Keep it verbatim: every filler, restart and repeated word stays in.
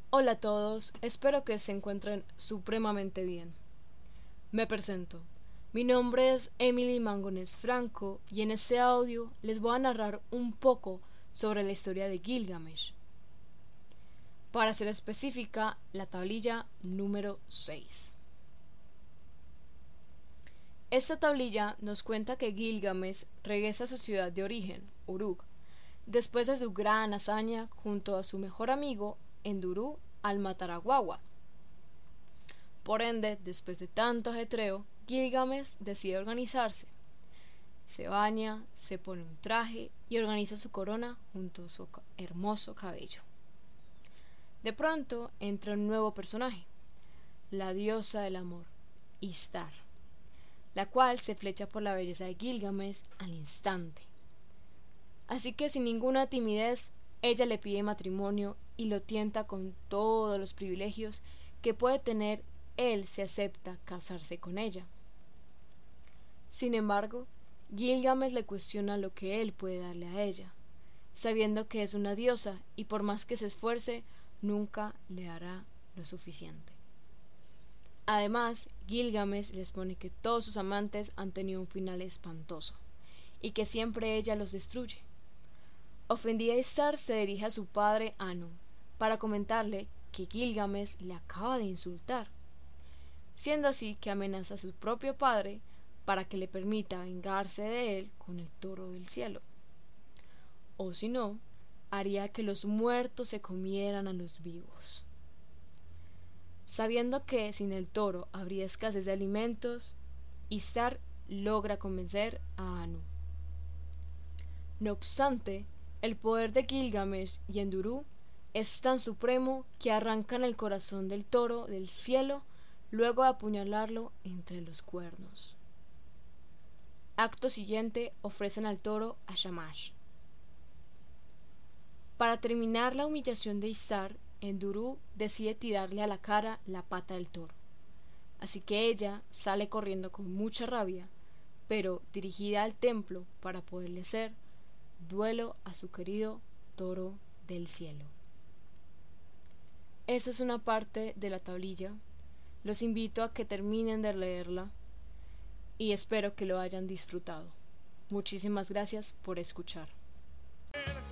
Hola a todos, espero que se encuentren supremamente bien. Me presento. Mi nombre es Emily Mangones Franco y en este audio les voy a narrar un poco sobre la historia de Gilgamesh. Para ser específica, la tablilla número seis. Esta tablilla nos cuenta que Gilgamesh regresa a su ciudad de origen, Uruk, después de su gran hazaña junto a su mejor amigo Enlil al matar a Wawa. Por ende, después de tanto ajetreo, Gilgamesh decide organizarse. Se baña, se pone un traje y organiza su corona junto a su hermoso cabello. De pronto entra un nuevo personaje, la diosa del amor, Ishtar, la cual se flecha por la belleza de Gilgamesh al instante. Así que sin ninguna timidez, ella le pide matrimonio y lo tienta con todos los privilegios que puede tener él si acepta casarse con ella. Sin embargo, Gilgamesh le cuestiona lo que él puede darle a ella, sabiendo que es una diosa y por más que se esfuerce, nunca le dará lo suficiente. Además, Gilgamesh les pone que todos sus amantes han tenido un final espantoso y que siempre ella los destruye. Ofendida, Ishtar se dirige a su padre Anu para comentarle que Gilgamesh le acaba de insultar, siendo así que amenaza a su propio padre para que le permita vengarse de él con el toro del cielo, o si no, haría que los muertos se comieran a los vivos. Sabiendo que sin el toro habría escasez de alimentos, Ishtar logra convencer a Anu. No obstante, el poder de Gilgamesh y Enlil es tan supremo que arrancan el corazón del toro del cielo luego de apuñalarlo entre los cuernos. Acto siguiente ofrecen al toro a Shamash. Para terminar la humillación de Ishtar, Enlil decide tirarle a la cara la pata del toro, así que ella sale corriendo con mucha rabia, pero dirigida al templo para poderle hacer duelo a su querido toro del cielo. Esa es una parte de la tablilla. Los invito a que terminen de leerla y espero que lo hayan disfrutado. Muchísimas gracias por escuchar.